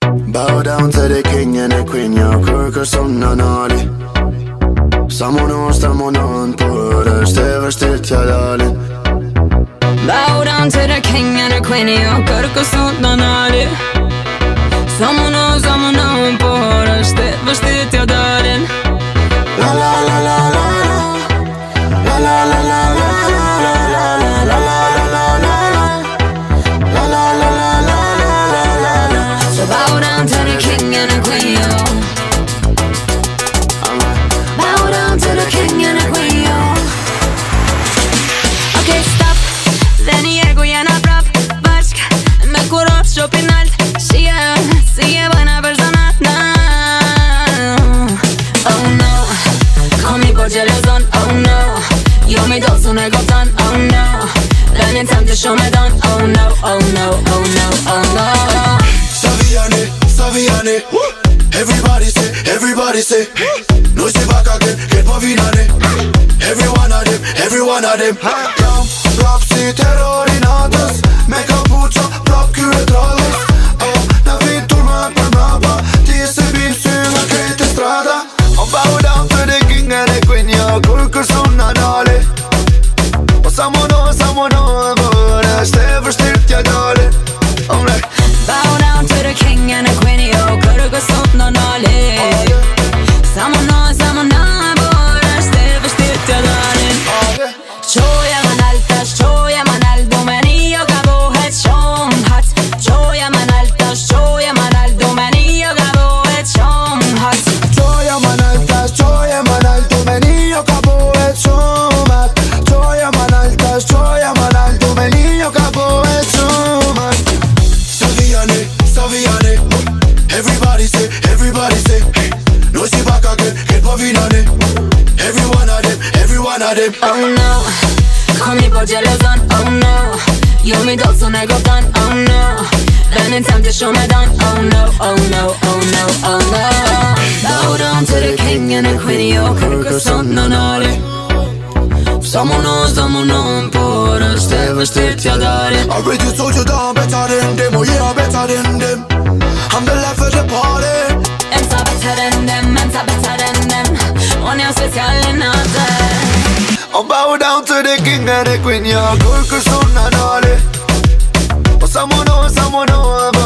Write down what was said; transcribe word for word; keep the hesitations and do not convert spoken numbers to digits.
Bow down to the king and the queen, jag kukar som nanali. Someone, someone on på röster var stilt jag darling. Bow down to the king and the queen, jag kukar som nanali. Someone, someone on på röster var stilt jag darling. La la la la la la la la la la Shopping alt, sigue, sigue buena persona, no. Oh no, kom i på gelazon, oh no. Yo mi dos un egotan, oh no. Den är tant show me done, oh no, oh no, oh no, oh no. Saviane, Saviane, everybody say, everybody say. No se back again, get på vinane. Every one of them, every one of them. Ram, rap, si terror i natas. Make a pucha, prop, curetralas. Oh, när vi turmar på nabba. Tise bil, synga, krete strada. Och bow down to the king and the queen. Jag kukar som nanali. Och samono, samono, våra stäver styrt jag darling. Oh nej. Bow down to the king and the queen. Jag kukar som nanali. Samono, samono, våra stäver styrt jag darling. Choya man altas, choya man al domenio gabo het shom hat. Choya man altas, choya man al domenio gabo het shom hat. Choya man altas, choya man al domenio gabo het shom hat. Choya man altas, choya man al domenio gabo het shom hat. Saviane, Saviane, everybody say, everybody say. No si back again, get på vinane. Every one of them, every one of them. Oh no, kom i på gelazon, oh no. Yo mi dos un egotan, oh no. Den är tant show me done, oh no, oh no, oh no, oh no. Bow down to the king and the queen, jag kukar som nanali. Someone, someone på röster var styrt jag darling. I already told you that I'm better than them, oh yeah, I'm better than them. I'm the life of the party. En sa better than them, en sa better than them. Och jag special i natten. I bow down to the king and the queen, jag kukar som nanali. Och someone, someone